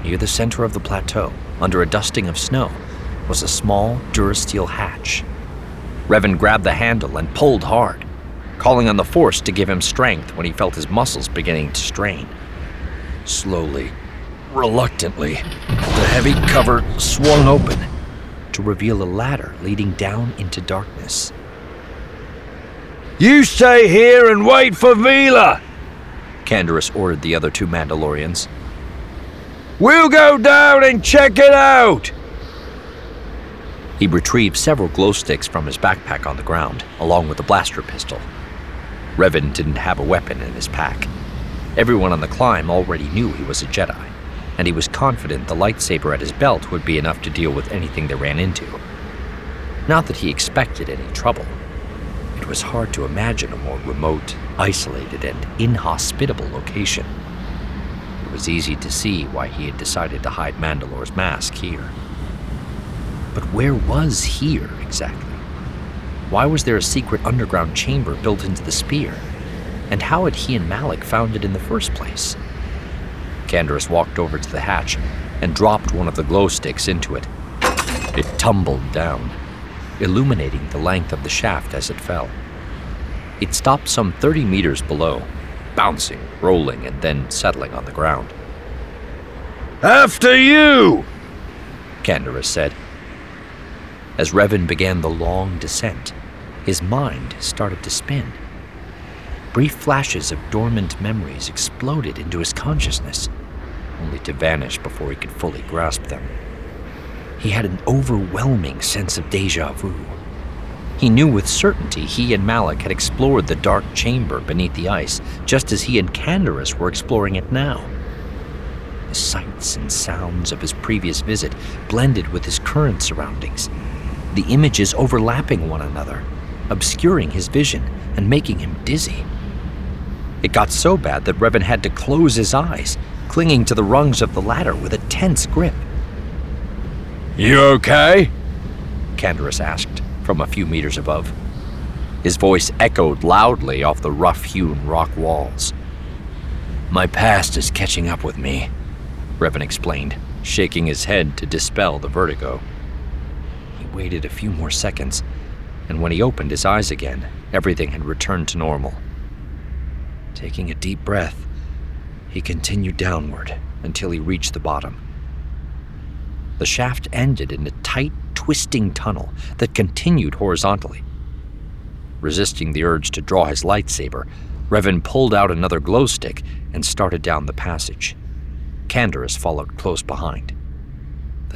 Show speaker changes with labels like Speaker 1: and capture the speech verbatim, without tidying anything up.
Speaker 1: Near the center of the plateau, under a dusting of snow, was a small Durasteel hatch. Revan grabbed the handle and pulled hard, calling on the Force to give him strength when he felt his muscles beginning to strain. Slowly, reluctantly, the heavy cover swung open to reveal a ladder leading down into darkness.
Speaker 2: "You stay here and wait for Vila,"
Speaker 1: Canderous ordered the other two Mandalorians.
Speaker 2: "We'll go down and check it out."
Speaker 1: He retrieved several glow sticks from his backpack on the ground, along with a blaster pistol. Revan didn't have a weapon in his pack. Everyone on the climb already knew he was a Jedi, and he was confident the lightsaber at his belt would be enough to deal with anything they ran into. Not that he expected any trouble. It was hard to imagine a more remote, isolated, and inhospitable location. It was easy to see why he had decided to hide Mandalore's mask here. But where was here, exactly? Why was there a secret underground chamber built into the spear? And how had he and Malak found it in the first place? Canderous walked over to the hatch and dropped one of the glow sticks into it. It tumbled down, illuminating the length of the shaft as it fell. It stopped some thirty meters below, bouncing, rolling, and then settling on the ground.
Speaker 2: "After you!"
Speaker 1: Canderous said. As Revan began the long descent, his mind started to spin. Brief flashes of dormant memories exploded into his consciousness, only to vanish before he could fully grasp them. He had an overwhelming sense of déjà vu. He knew with certainty he and Malak had explored the dark chamber beneath the ice, just as he and Canderous were exploring it now. The sights and sounds of his previous visit blended with his current surroundings, the images overlapping one another, obscuring his vision and making him dizzy. It got so bad that Revan had to close his eyes, clinging to the rungs of the ladder with a tense grip.
Speaker 2: "You okay?"
Speaker 1: Canderous asked from a few meters above. His voice echoed loudly off the rough-hewn rock walls. "My past is catching up with me," Revan explained, shaking his head to dispel the vertigo. He waited a few more seconds, and when he opened his eyes again, everything had returned to normal. Taking a deep breath, he continued downward until he reached the bottom. The shaft ended in a tight, twisting tunnel that continued horizontally. Resisting the urge to draw his lightsaber, Revan pulled out another glow stick and started down the passage. Canderous followed close behind.